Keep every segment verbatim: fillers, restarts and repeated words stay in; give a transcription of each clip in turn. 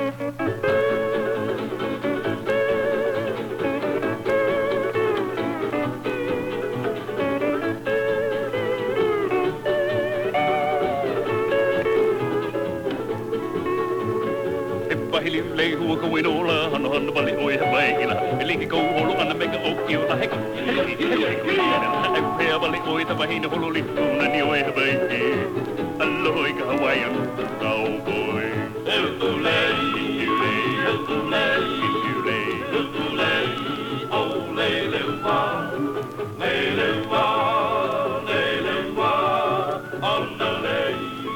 Pahili lei hua ko ino la hano hano bali oi he mai ila eliki ko holo ana mega o ki o la heko ai pea bali oi ta bahina holo li tuna ni oi he mai aloi ka Hawaiian cowboy ululei ululei ululei ululei ululei o le le wa le le wa le le wa on the lei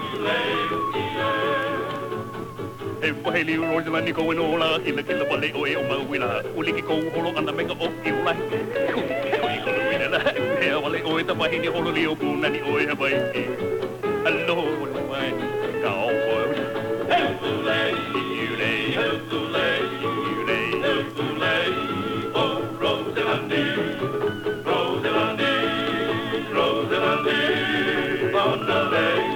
e waheli roja ni ko no la ina kila bale o e o mawila uliki ko holo ana mega o i ula ko ko wina la e wale o ta bahini holo li o kuna ni o e bai allo wai ka o o ulei ulei ulei ulei ulei o roselandi roselandi roselandi on the lei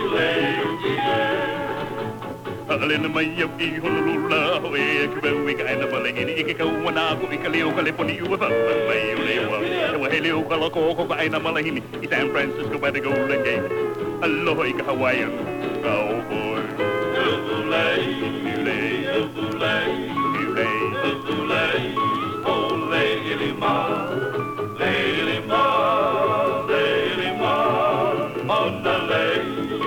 Alena mai ia i Honolulu e ke bau ka ina pale ini i ke kau wana ko i ka leo ka le poni ua mai o leo e wa he leo ka lako ko ka ina malahini i San Francisco by the Golden Gate aloha i ka Hawaiian cowboy ululei ululei ululei ululei ululei o le ilima le ilima le ilima on the lake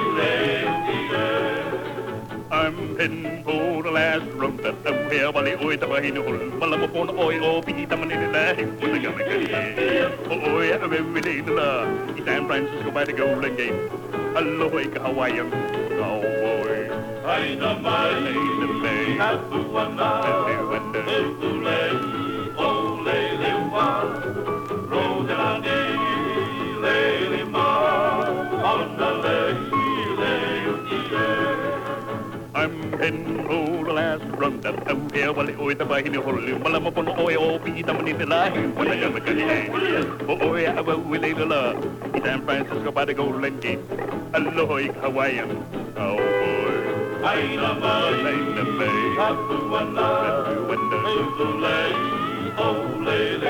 I'm heading for the last room that I'm here while the oil tabahino while I'm upon oil or be the money that when the gonna get oh yeah I'm really in the San Francisco by the Golden Gate aloha ka Hawaiian cowboy I know my name Hapuana Ululei Ole Lewa Rodelandi Lelima on the lake I'm heading for the last run that I'm here while the oil tabahino holo while I'm upon oil or be the money that I when I gonna get oh yeah I'm really in the San Francisco by the Golden Gate aloha Hawaiian cowboy I know my name Hapuana Ululei Ole